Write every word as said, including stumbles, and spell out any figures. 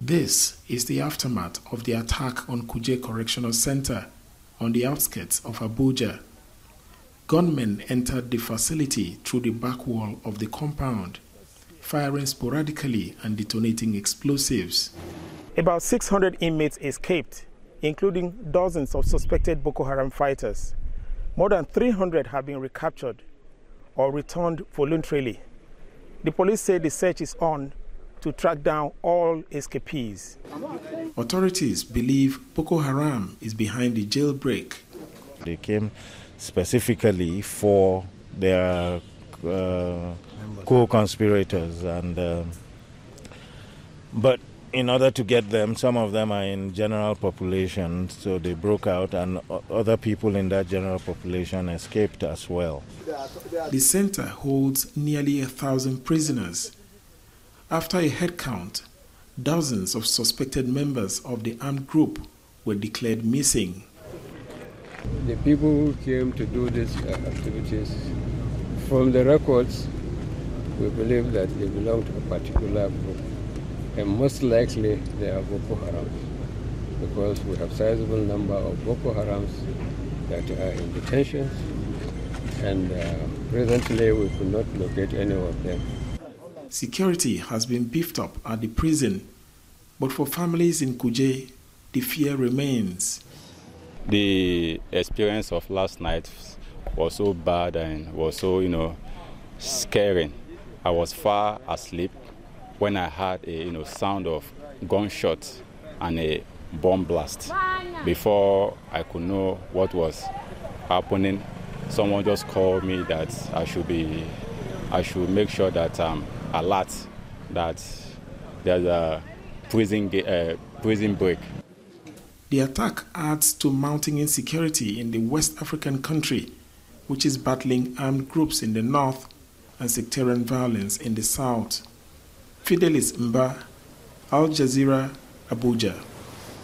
This is the aftermath of the attack on Kuje Correctional Center on the outskirts of Abuja. Gunmen entered the facility through the back wall of the compound, firing sporadically and detonating explosives. About six hundred inmates escaped, including dozens of suspected Boko Haram fighters. More than three hundred have been recaptured or returned voluntarily. The police say the search is on to track down all escapees. Authorities believe Boko Haram is behind the jailbreak. They came specifically for their uh, co-conspirators, and uh, but in order to get them, some of them are in general population, so they broke out, and other people in that general population escaped as well. The center holds nearly a thousand prisoners. After a head count, dozens of suspected members of the armed group were declared missing. The people who came to do these uh, activities, from the records, we believe that they belong to a particular group. And most likely they are Boko Haram, because we have a sizable number of Boko Harams that are in detention, and uh, presently we could not locate any of them. Security has been beefed up at the prison, but for families in Kuje, the fear remains. The experience of last night was so bad and was so, you know, scaring. I was far asleep when I heard a you know sound of gunshots and a bomb blast. Before I could know what was happening, someone just called me that I should be, I should make sure that I'm alert, that there's a prison uh, prison break. The attack adds to mounting insecurity in the West African country, which is battling armed groups in the north and sectarian violence in the south. Fidelis Mba, Al Jazeera, Abuja.